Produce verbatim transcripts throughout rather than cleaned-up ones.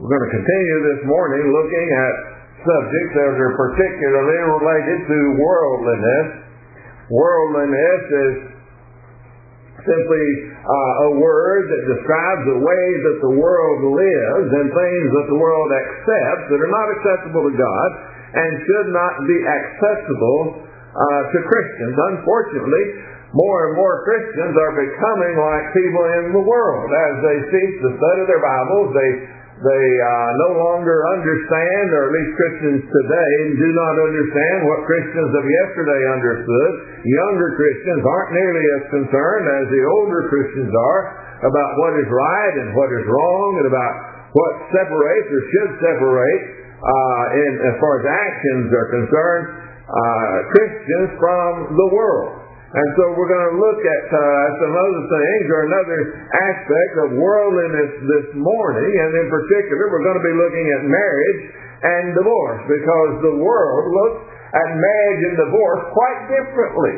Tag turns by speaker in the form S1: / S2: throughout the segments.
S1: We're going to continue this morning looking at subjects that are particularly related to worldliness. Worldliness is simply uh, a word that describes the way that the world lives and things that the world accepts that are not acceptable to God and should not be accessible uh, to Christians. Unfortunately, more and more Christians are becoming like people in the world. As they cease to study their Bibles, they they uh, no longer understand, or at least Christians today do not understand what Christians of yesterday understood. Younger Christians aren't nearly as concerned as the older Christians are about what is right and what is wrong and about what separates or should separate uh, in, as far as actions are concerned, uh, Christians from the world. And so we're going to look at uh, some other things or another aspect of worldliness this morning, and in particular we're going to be looking at marriage and divorce, because the world looks at marriage and divorce quite differently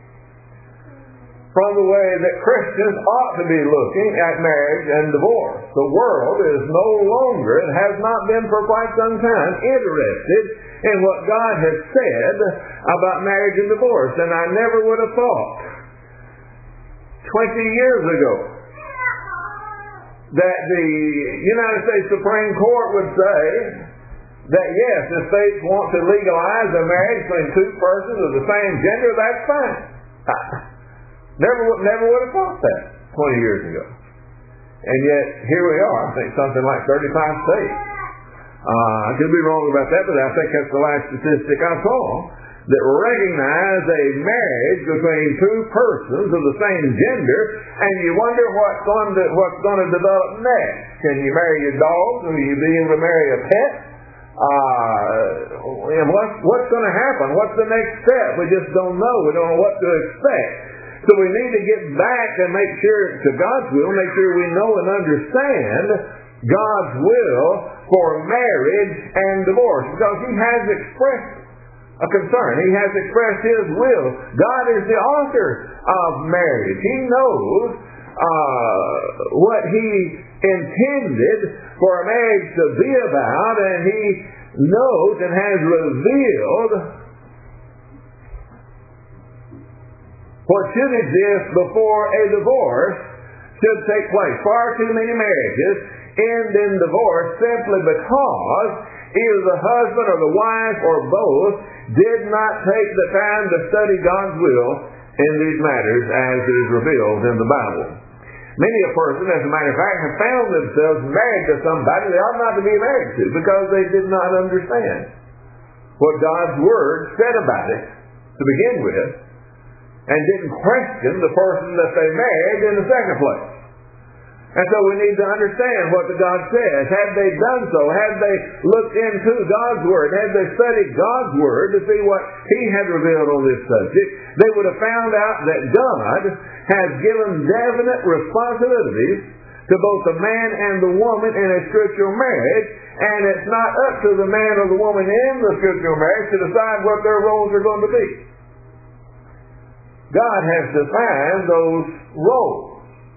S1: from the way that Christians ought to be looking at marriage and divorce. The world is no longer, and has not been for quite some time, interested in what God has said about marriage and divorce. And I never would have thought twenty years ago that the United States Supreme Court would say that yes, the states want to legalize a marriage between two persons of the same gender, that's fine. Never, never would have thought that twenty years ago. And yet, here we are, I think something like thirty-five states. Uh, I could be wrong about that, but I think that's the last statistic I saw, that recognize a marriage between two persons of the same gender, and you wonder what's going to, what's going to develop next. Can you marry your dog? Will you be able to marry a pet? Uh, and what, what's going to happen? What's the next step? We just don't know. We don't know what to expect. So we need to get back and make sure, to God's will, make sure we know and understand God's will for marriage and divorce, because He has expressed a concern. He has expressed His will. God is the author of marriage. He knows uh, what He intended for a marriage to be about, and He knows and has revealed what should exist before a divorce should take place. Far too many marriages end in divorce simply because either the husband or the wife or both did not take the time to study God's will in these matters as it is revealed in the Bible. Many a person, as a matter of fact, have found themselves married to somebody they ought not to be married to because they did not understand what God's Word said about it to begin with, and didn't question the person that they married in the second place. And so we need to understand what the God says. Had they done so, had they looked into God's Word, had they studied God's Word to see what He had revealed on this subject, they would have found out that God has given definite responsibilities to both the man and the woman in a scriptural marriage, and it's not up to the man or the woman in the scriptural marriage to decide what their roles are going to be. God has defined those roles.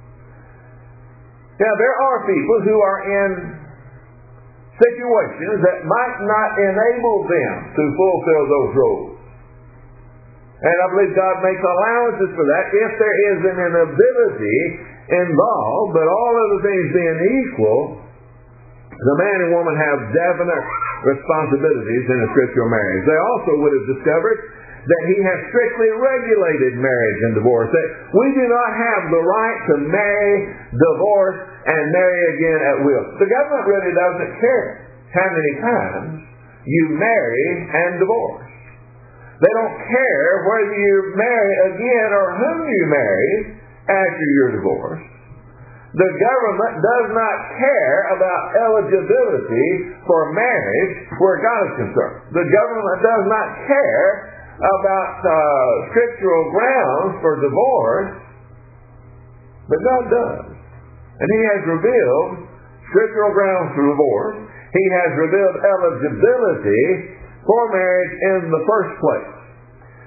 S1: Now, there are people who are in situations that might not enable them to fulfill those roles. And I believe God makes allowances for that if there is an inability involved, but all other things being equal, the man and woman have definite responsibilities in a scriptural marriage. They also would have discovered that He has strictly regulated marriage and divorce. That we do not have the right to marry, divorce, and marry again at will. The government really doesn't care how many times you marry and divorce. They don't care whether you marry again or whom you marry after your divorce. The government does not care about eligibility for marriage where God is concerned. The government does not care about uh, scriptural grounds for divorce, but God does. And He has revealed scriptural grounds for divorce. He has revealed eligibility for marriage in the first place.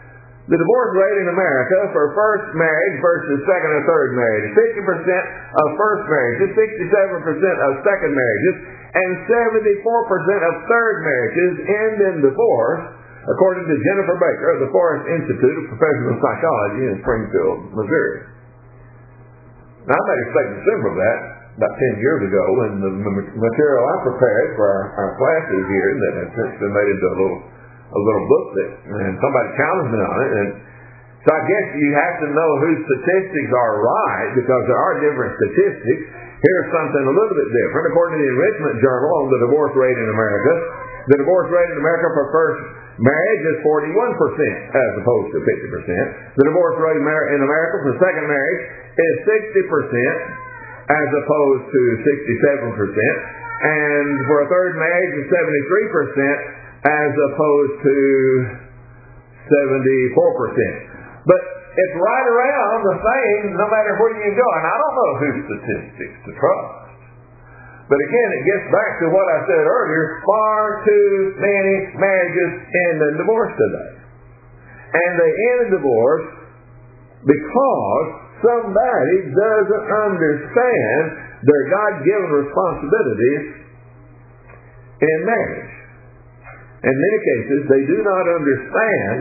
S1: The divorce rate in America for first marriage versus second or third marriage. fifty percent of first marriages, sixty-seven percent of second marriages, and seventy-four percent of third marriages end in divorce, according to Jennifer Baker of the Forrest Institute of Professional Psychology in Springfield, Missouri. Now, I made a statement similar to that about ten years ago when the material I prepared for our, our classes here that has since been made into a little a little booklet, and somebody challenged me on it. And so I guess you have to know whose statistics are right, because there are different statistics. Here's something a little bit different. According to the Enrichment Journal on the divorce rate in America, the divorce rate in America for first marriage is forty-one percent as opposed to fifty percent. The divorce rate in America for second marriage is sixty percent as opposed to sixty-seven percent. And for a third marriage is seventy-three percent as opposed to seventy-four percent. But it's right around the same no matter where you go. And I don't know whose statistics to trust. But again, it gets back to what I said earlier. Far too many marriages end in divorce today. And they end in divorce because somebody doesn't understand their God-given responsibilities in marriage. In many cases, they do not understand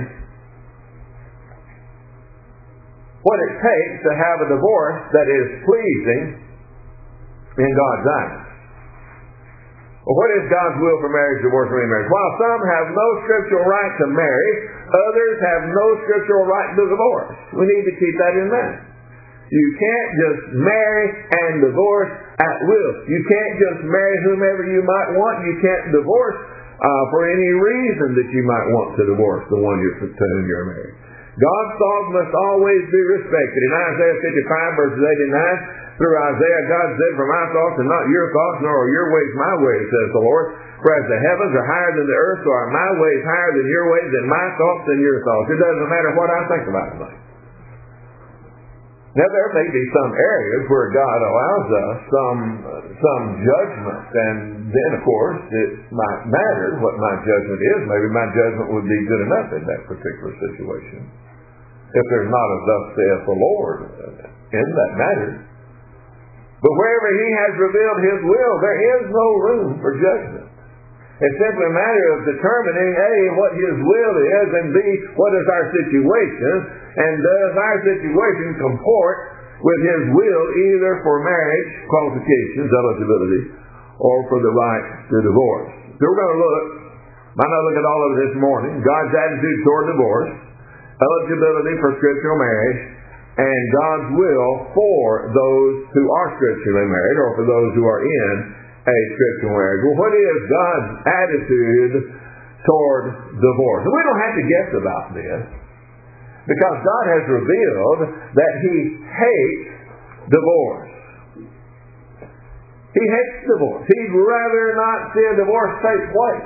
S1: what it takes to have a divorce that is pleasing in God's eyes. Well, what is God's will for marriage, divorce, or remarriage? While some have no scriptural right to marry, others have no scriptural right to divorce. We need to keep that in mind. You can't just marry and divorce at will. You can't just marry whomever you might want. You can't divorce uh, for any reason that you might want to divorce the one you're, to whom you're married. God's thoughts must always be respected. In Isaiah fifty-five, verses eighty-nine, through Isaiah, God said, "For my thoughts are not your thoughts, nor are your ways my ways, says the Lord. For as the heavens are higher than the earth, so are my ways higher than your ways, and my thoughts than your thoughts." It doesn't matter what I think about things. Now, there may be some areas where God allows us some uh, some judgment, and then, of course, it might matter what my judgment is. Maybe my judgment would be good enough in that particular situation, if there's not a "thus saith the Lord" in that matter. But wherever He has revealed His will, there is no room for judgment. It's simply a matter of determining, A, what His will is, and B, what is our situation, and does our situation comport with His will, either for marriage, qualifications, eligibility, or for the right to divorce. So we're going to look, might not look at all of it this morning, God's attitude toward divorce, eligibility for scriptural marriage, and God's will for those who are scripturally married, or for those who are in a scriptural marriage. Well, what is God's attitude toward divorce? And we don't have to guess about this, because God has revealed that He hates divorce. He hates divorce. He'd rather not see a divorce take place.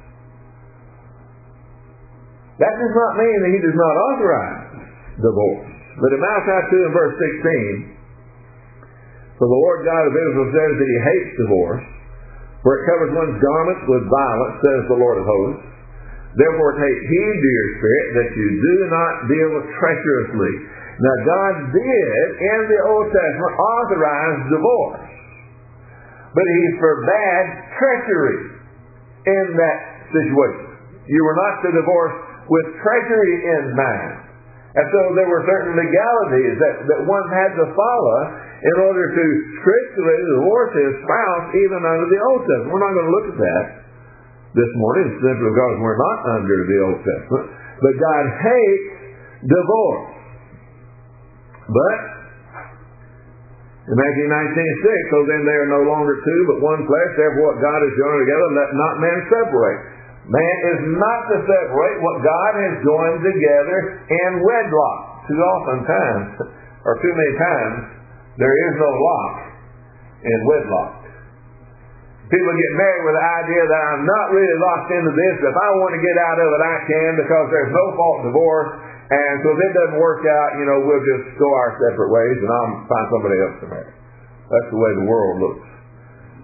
S1: That does not mean that He does not authorize divorce. But in Malachi two and verse sixteen, "For the Lord God of Israel says that He hates divorce, for it covers one's garments with violence, says the Lord of hosts. Therefore take heed to your spirit that you do not deal treacherously." Now, God did, in the Old Testament, authorize divorce, but He forbade treachery in that situation. You were not to divorce with treachery in mind. And so there were certain legalities that, that one had to follow in order to scripturally divorce his spouse, even under the Old Testament. We're not going to look at that this morning, simply because we're not under the Old Testament. But God hates divorce. But in Matthew nineteen six, "So then they are no longer two, but one flesh. Therefore what God has joined together, let not man separate." Man is not to separate what God has joined together in wedlock. Too often times, or too many times, there is no lock in wedlock. People get married with the idea that I'm not really locked into this. If I want to get out of it, I can, because there's no fault divorce. And so if it doesn't work out, you know, we'll just go our separate ways and I'll find somebody else to marry. That's the way the world looks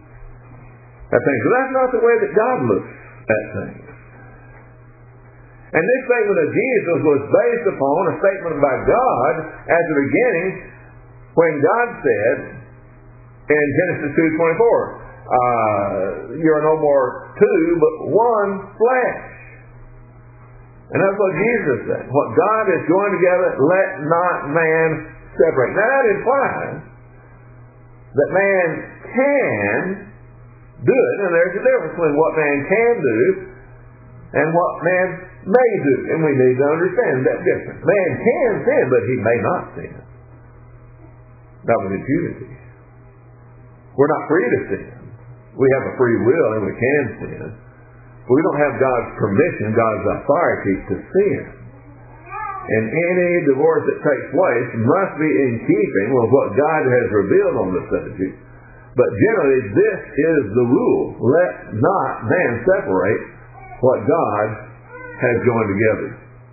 S1: at things. So that's not the way that God looks at things. And this statement of Jesus was based upon a statement by God at the beginning when God said in Genesis two twenty-four, uh, you're no more two, but one flesh. And that's what Jesus said. What God has joined together, let not man separate. Now that implies that man can do it, and there's a difference between what man can do and what man may do. And we need to understand that difference. Man can sin, but he may not sin. Not with impunity. We're not free to sin. We have a free will and we can sin. But we don't have God's permission, God's authority to sin. And any divorce that takes place must be in keeping with what God has revealed on the subject. But generally, this is the rule. Let not man separate what God has joined together.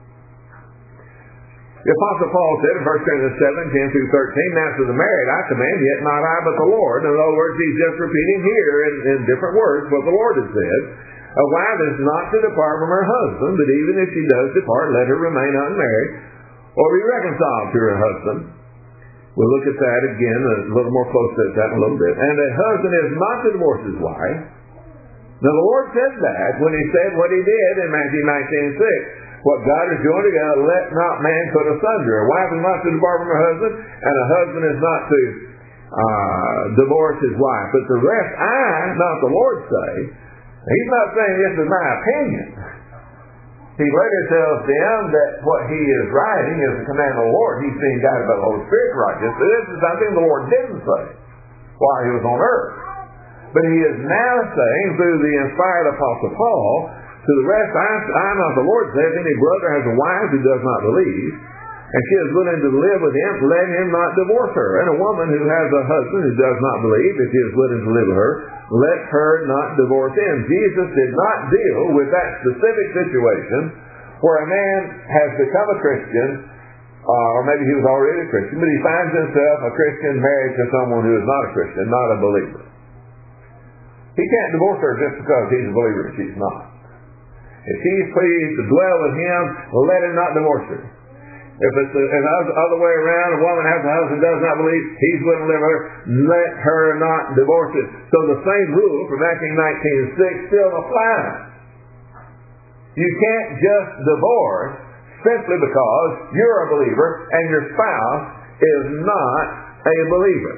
S1: The Apostle Paul said in First Corinthians seven, ten through thirteen, now to the married I command, yet not I, but the Lord. In other words, he's just repeating here in, in different words what the Lord has said. A wife is not to depart from her husband, but even if she does depart, let her remain unmarried, or be reconciled to her husband. We'll look at that again, a little more close to that in a little bit. And a husband is not to divorce his wife. Now the Lord said that when he said what he did in Matthew nineteen six. What God has joined together, let not man put asunder. A wife is not to depart from her husband, and a husband is not to uh, divorce his wife. But the rest I, not the Lord, say. He's not saying this is my opinion. He later tells them that what he is writing is the command of the Lord. He's being guided by the Holy Spirit to write this. But this is something the Lord didn't say while he was on earth. But he is now saying through the inspired Apostle Paul, to the rest, I, I not the Lord says, any brother has a wife who does not believe, and she is willing to live with him, let him not divorce her. And a woman who has a husband who does not believe, if he is willing to live with her, let her not divorce him. Jesus did not deal with that specific situation where a man has become a Christian, uh, or maybe he was already a Christian, but he finds himself a Christian married to someone who is not a Christian, not a believer. He can't divorce her just because he's a believer and she's not. If she's pleased to dwell with him, let him not divorce her. If it's the other way around, a woman has a husband does not believe, he's willing to live with her, let her not divorce him. So the same rule from Matthew nineteen six still applies. You can't just divorce simply because you're a believer and your spouse is not a believer.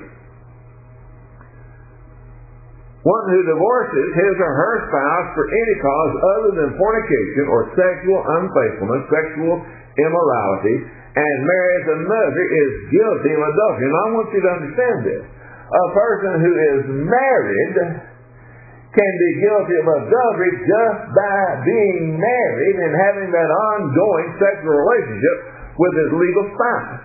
S1: One who divorces his or her spouse for any cause other than fornication or sexual unfaithfulness, sexual immorality, and marries another is guilty of adultery. And I want you to understand this. A person who is married can be guilty of adultery just by being married and having that ongoing sexual relationship with his legal spouse.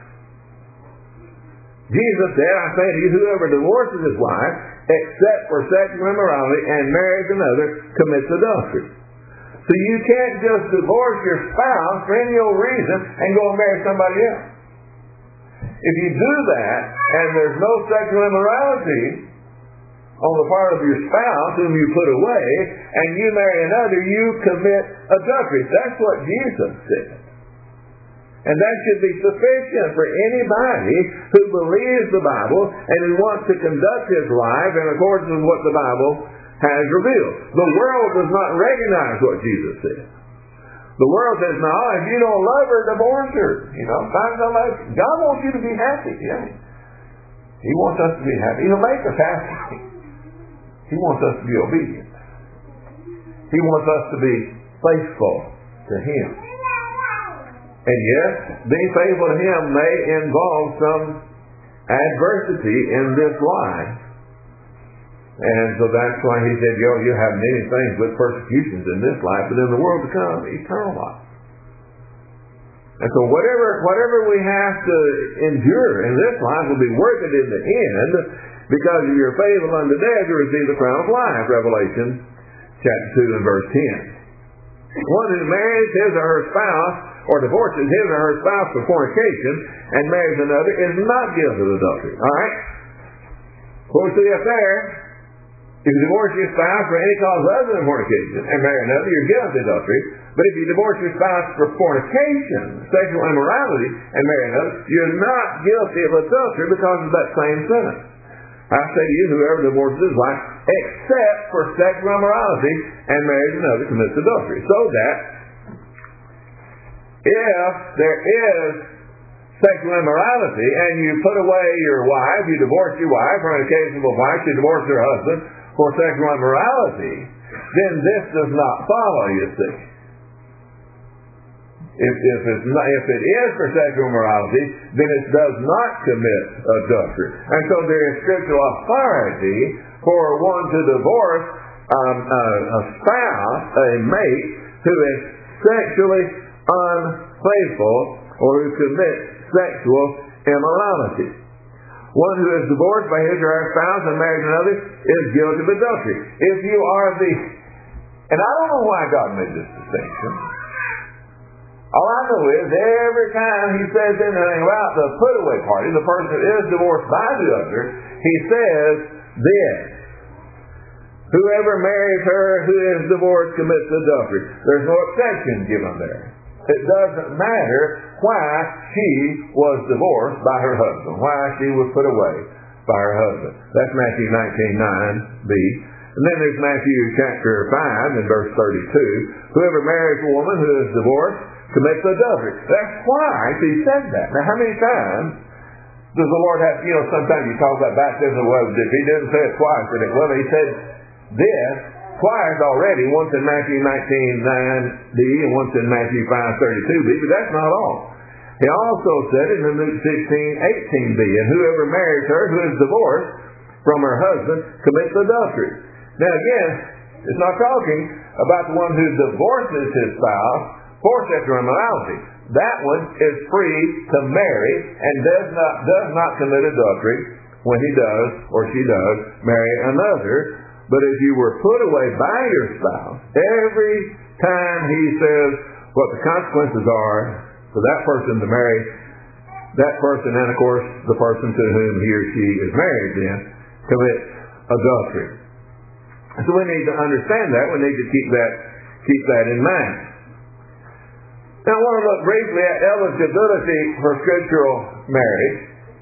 S1: Jesus said, I say to you, whoever divorces his wife, except for sexual immorality, and marries another, commits adultery. So you can't just divorce your spouse for any old reason and go and marry somebody else. If you do that, and there's no sexual immorality on the part of your spouse whom you put away, and you marry another, you commit adultery. That's what Jesus said. And that should be sufficient for anybody who believes the Bible and who wants to conduct his life in accordance with what the Bible has revealed. The world does not recognize what Jesus said. The world says, no, if you don't love her, divorce her. You know, find somebody. God wants you to be happy. Yeah. He wants us to be happy. He'll make us happy. He wants us to be obedient. He wants us to be faithful to Him. And yes, being faithful to Him may involve some adversity in this life. And so that's why He said, yo, you have many things with persecutions in this life, but in the world to come, eternal life. And so whatever whatever we have to endure in this life will be worth it in the end, because of your faithful unto death, you receive the crown of life. Revelation chapter two and verse ten. One who marries his or her spouse, or divorces his or her spouse for fornication, and marries another, is not guilty of adultery. All right? What we see up there If you divorce your spouse for any cause other than fornication and marry another, you're guilty of adultery. But if you divorce your spouse for fornication, sexual immorality, and marry another, you're not guilty of adultery because of that same sentence. I say to you, whoever divorces his wife, except for sexual immorality, and marries another, commits adultery. So that if there is sexual immorality, and you put away your wife, you divorce your wife, or an occasional wife, you divorce her husband for sexual immorality, then this does not follow, you see. If, if, it's not, if it is for sexual immorality, then it does not commit adultery. And so there is scriptural authority for one to divorce um, a, a spouse, a mate, who is sexually unfaithful or who commits sexual immorality. One who is divorced by his or her spouse and marries another is guilty of adultery. If you are the... And I don't know why God made this distinction. All I know is every time he says anything about the put-away party, the person that is divorced by the other, he says this: whoever marries her who is divorced commits adultery. There's no exception given there. It doesn't matter why she was divorced by her husband, why she was put away by her husband. That's Matthew nineteen nine b. And then there's Matthew chapter five and verse thirty-two. Whoever marries a woman who is divorced commits adultery. That's why he said that. Now, how many times does the Lord have, you know, sometimes you talk about baptism, well, if he didn't say it twice, but it, well, he said this twice already, once in Matthew nineteen nine b and once in Matthew five thirty-two b, but that's not all. He also said it in Luke sixteen eighteen b, and whoever marries her who is divorced from her husband commits adultery. Now again, it's not talking about the one who divorces his spouse for sexual immorality. That one is free to marry and does not does not commit adultery when he does or she does marry another. But if you were put away by your spouse, every time he says what the consequences are for that person to marry that person, and of course the person to whom he or she is married then, commits adultery. So we need to understand that. We need to keep that keep that in mind. Now I want to look briefly at eligibility for scriptural marriage.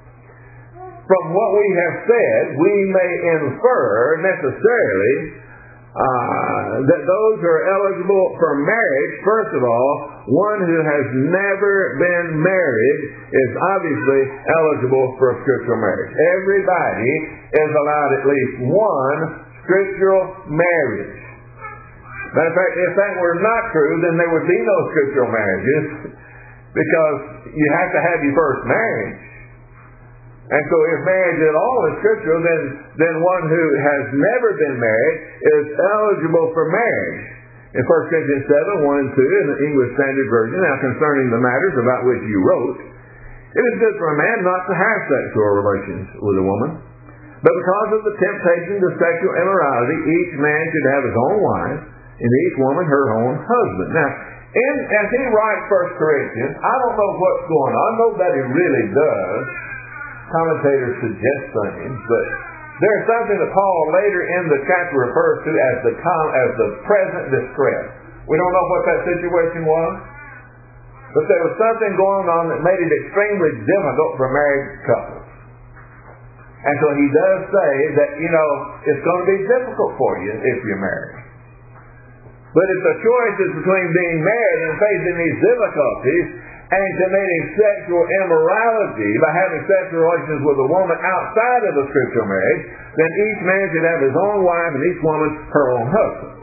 S1: From what we have said, we may infer necessarily uh, that those who are eligible for marriage, first of all, one who has never been married is obviously eligible for scriptural marriage. Everybody is allowed at least one scriptural marriage. Matter of fact, if that were not true, then there would be no scriptural marriages, because you have to have your first marriage. And so if marriage at all is scriptural, then, then one who has never been married is eligible for marriage. In First Corinthians seven, one and two, in the English Standard Version, now concerning the matters about which you wrote, it is good for a man not to have sexual relations with a woman, but because of the temptation to sexual immorality, each man should have his own wife, and each woman her own husband. Now, in, as he writes First Corinthians, I don't know what's going on. Nobody really does. Commentators suggest things, but there's something that Paul later in the chapter refers to as the as the present distress. We don't know what that situation was, but there was something going on that made it extremely difficult for married couples. And so he does say that, you know, it's going to be difficult for you if you're married. But if the choice is between being married and facing these difficulties and committing sexual immorality by having sexual relations with a woman outside of a scriptural marriage, then each man should have his own wife and each woman her own husband.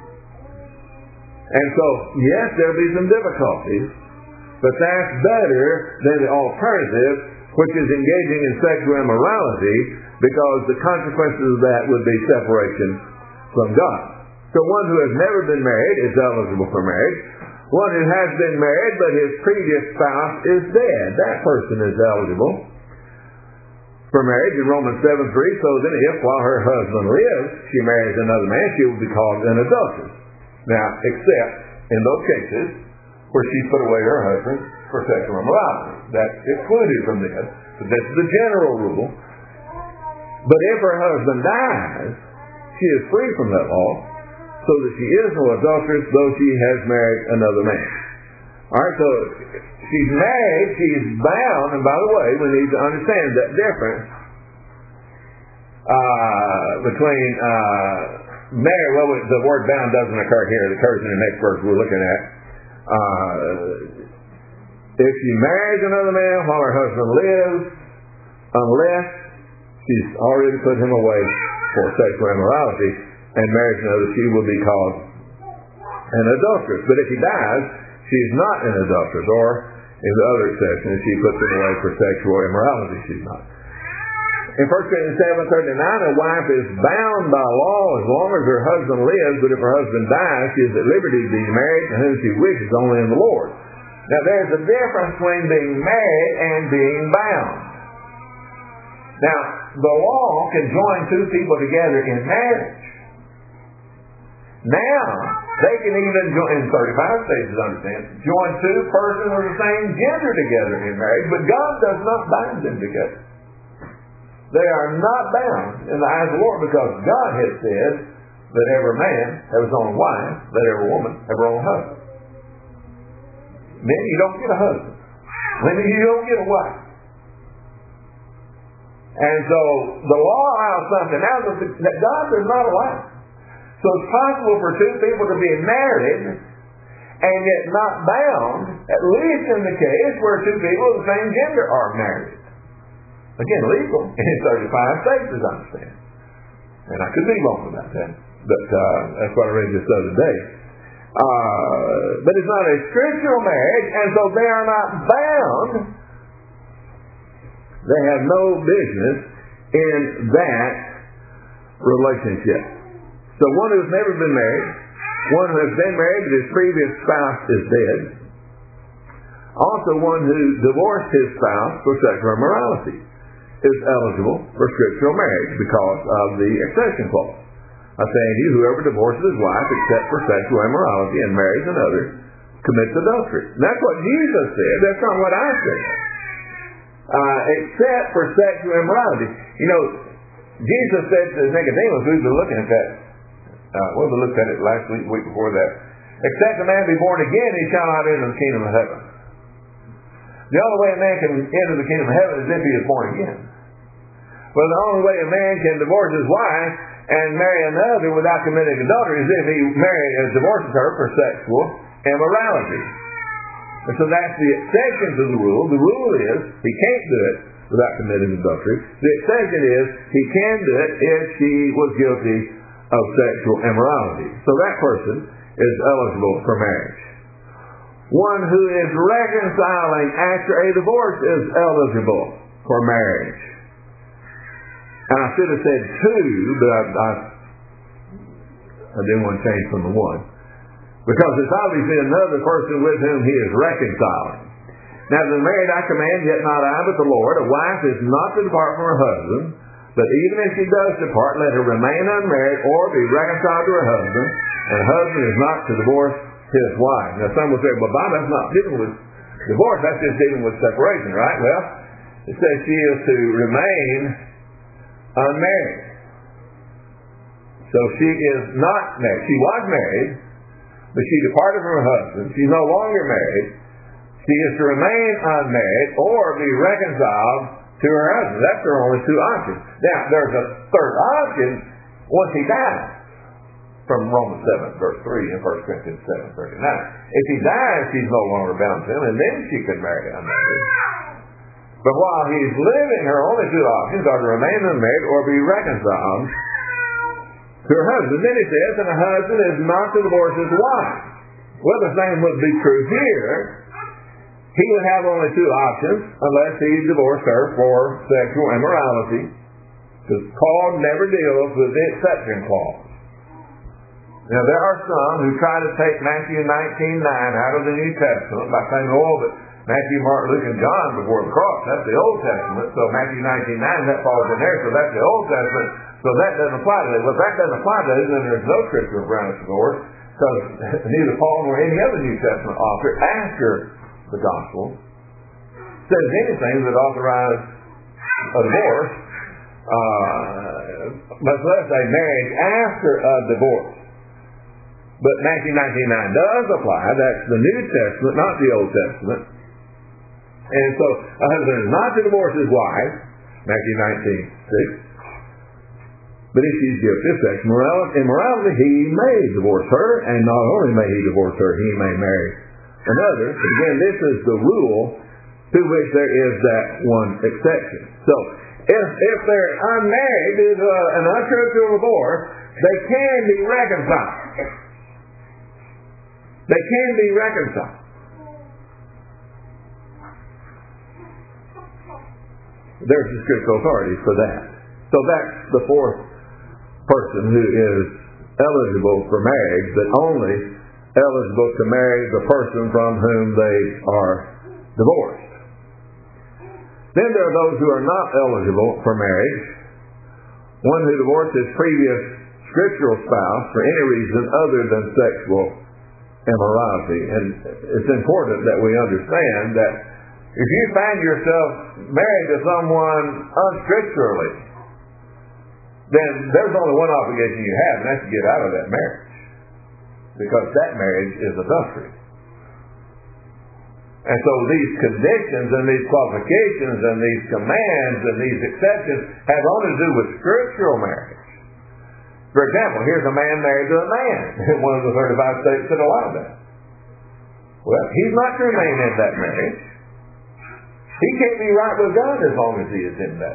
S1: And so, yes, there'll be some difficulties, but that's better than the alternative, which is engaging in sexual immorality, because the consequences of that would be separation from God. So one who has never been married is eligible for marriage. One who has been married but his previous spouse is dead, that person is eligible for marriage in Romans seven three. So then if while her husband lives she marries another man, she will be called an adulteress. Now, except in those cases where she put away her husband for sexual immorality. That's excluded from this. But this is the general rule. But if her husband dies, she is free from that law, so that she is no adulteress, though she has married another man. Alright, so she's married, she's bound, and by the way, we need to understand that difference uh, between uh, married, well, the word bound doesn't occur here, it occurs in the next verse we're looking at. Uh, if she marries another man while her husband lives, unless she's already put him away for sexual immorality and marries another, she will be called an adulteress. But if he dies, she is not an adulteress, or in the other exception, if she puts him away for sexual immorality, she's not. In First Corinthians seven thirty-nine, a wife is bound by law as long as her husband lives, but if her husband dies, she is at liberty to be married to whom she wishes, only in the Lord. Now, there's a difference between being married and being bound. Now, the law can join two people together in marriage. Now, they can even join, in thirty-five states, understand, join two persons of the same gender together in marriage, but God does not bind them together. They are not bound in the eyes of the Lord, because God has said that every man have his own wife, let every woman have her own husband. Men, you don't get a husband. Women, you don't get a wife. And so the law allows something now that God does not allow. So it's possible for two people to be married and yet not bound, at least in the case where two people of the same gender are married. Again, legal in thirty-five states, as I understand. And I could be wrong about that, but uh, that's what I read just the other day. Uh, but it's not a scriptural marriage, and so they are not bound. They have no business in that relationship. So one who's never been married, one who has been married but his previous spouse is dead, also one who divorced his spouse for sexual immorality is eligible for scriptural marriage because of the exception clause. I say to you, whoever divorces his wife except for sexual immorality and marries another commits adultery. And that's what Jesus said. That's not what I said. Uh, except for sexual immorality. You know, Jesus said to Nicodemus, we've been looking at that. Uh, well, we looked at it last week, week before that. Except a man be born again, he shall not enter the kingdom of heaven. The only way a man can enter the kingdom of heaven is if he is born again. Well, the only way a man can divorce his wife and marry another without committing adultery is if he marries and divorces her for sexual immorality. And so that's the exception to the rule. The rule is he can't do it without committing adultery. The exception is he can do it if she was guilty of sexual immorality. So that person is eligible for marriage. One who is reconciling after a divorce is eligible for marriage. And I should have said two, but I, I, I didn't want to change from the one. Because it's obviously another person with whom he is reconciling. Now, the married I command, yet not I, but the Lord. A wife is not to depart from her husband, but even if she does depart, let her remain unmarried or be reconciled to her husband. And a husband is not to divorce his wife. Now, some will say, well, Bob, that's not dealing with divorce. That's just dealing with separation, right? Well, it says she is to remain unmarried. So she is not married. She was married, but she departed from her husband. She's no longer married. She is to remain unmarried or be reconciled to her husband. That's her only two options. Now, there's a third option once he dies. From Romans seven, verse three, and First Corinthians seven, thirty-nine. If he dies, she's no longer bound to him, and then she can marry unmarried. But while he's living, her only two options are to remain unmarried or be reconciled to her husband. Then he says, and a husband is not to divorce his wife. Well, the same would be true here. He would have only two options unless he divorced her for sexual immorality. Because Paul never deals with the exception clause. Now, there are some who try to take Matthew nineteen nine out of the New Testament by saying, oh, but Matthew, Mark, Luke, and John before the cross, that's the Old Testament. So Matthew nineteen nine, that falls in there, so that's the Old Testament. So that doesn't apply to it. Well, if that doesn't apply to it, then there's no scriptural grounds for it, because neither Paul nor any other New Testament author after the gospel says anything that authorizes a divorce uh, much less a marriage after a divorce. But Matthew nineteen nine does apply. That's the New Testament, not the Old Testament. And so a husband is not to divorce his wife, Matthew nineteen six. But if she's guilty of sexual immorality, he may divorce her, and not only may he divorce her, he may marry another. But again, this is the rule to which there is that one exception. So, if if they're unmarried, is uh, an unscriptural divorce, they can be reconciled. They can be reconciled. There's the scriptural authority for that. So that's the fourth person who is eligible for marriage, but only eligible to marry the person from whom they are divorced. Then there are those who are not eligible for marriage. One who divorced his previous scriptural spouse for any reason other than sexual immorality. And it's important that we understand that if you find yourself married to someone unscripturally, then there's only one obligation you have, and that's to get out of that marriage. Because that marriage is adultery. And so these conditions and these qualifications and these commands and these exceptions have all to do with scriptural marriage. For example, here's a man married to a man in one of the thirty-five states that allow that. Well, he's not to remain in that marriage. He can't be right with God as long as he is in that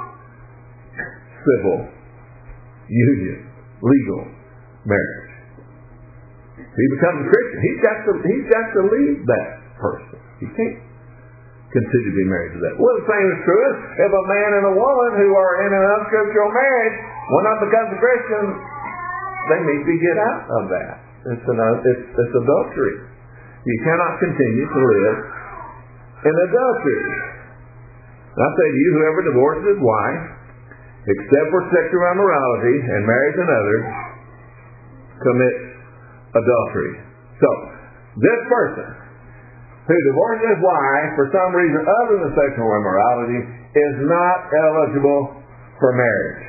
S1: civil union, legal marriage. If he becomes a Christian, he's got to he's got to leave that person. He can't continue to be married to that. Well, the same is true if a man and a woman who are in an unscriptural marriage, one of them becomes a Christian, they need to get out of that. It's an it's, it's adultery. You cannot continue to live in adultery. And I say to you, whoever divorces his wife, except for sexual immorality, and marries another, commits adultery. So, this person who divorces his wife for some reason other than sexual immorality is not eligible for marriage.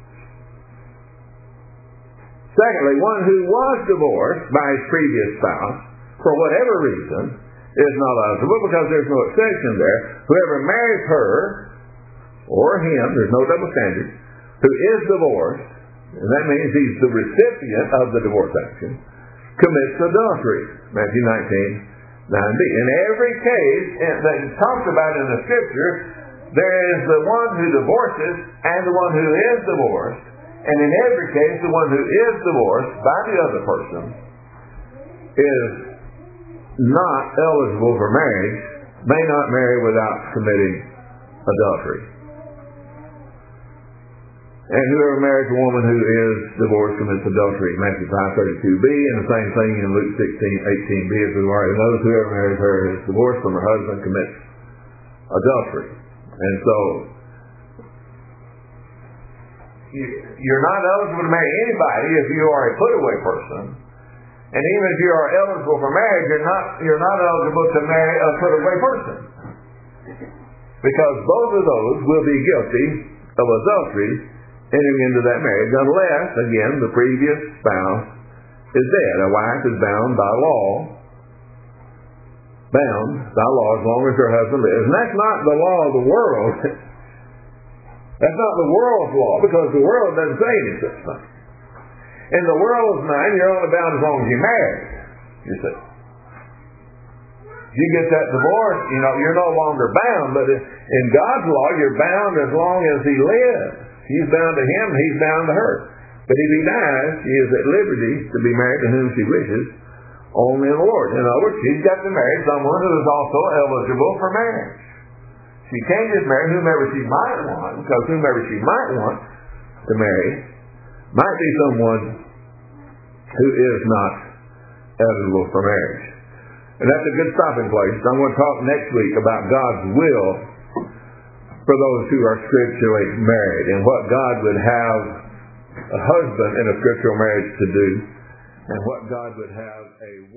S1: Secondly, one who was divorced by his previous spouse for whatever reason is not eligible because there's no exception there. Whoever marries her or him, there's no double standard, who is divorced, and that means he's the recipient of the divorce action, commits adultery. Matthew nineteen nine b. In every case that is talked about in the Scripture, there is the one who divorces and the one who is divorced. And in every case, the one who is divorced by the other person is not eligible for marriage, may not marry without committing adultery. And whoever marries a woman who is divorced commits adultery. Matthew five thirty-two b, and the same thing in Luke sixteen eighteen b, as we've already noticed. Whoever marries her is divorced from her husband commits adultery. And so, you're not eligible to marry anybody if you are a put-away person. And even if you are eligible for marriage, you're not, you're not eligible to marry a put-away person. Because both of those will be guilty of adultery entering into that marriage, unless, again, the previous spouse is dead. A wife is bound by law, bound by law as long as her husband lives. And that's not the law of the world. That's not the world's law, because the world doesn't say any such thing. In the world's mind, you're only bound as long as you're married, you see. If you get that divorce, you know, you're no longer bound, but in God's law, you're bound as long as he lives. She's bound to him, he's bound to her. But if he dies, she is at liberty to be married to whom she wishes, only in the Lord. In other words, she's got to marry someone who is also eligible for marriage. She can't just marry whomever she might want, because whomever she might want to marry might be someone who is not eligible for marriage. And that's a good stopping place. I'm going to talk next week about God's will for those who are scripturally married and what God would have a husband in a scriptural marriage to do and what God would have a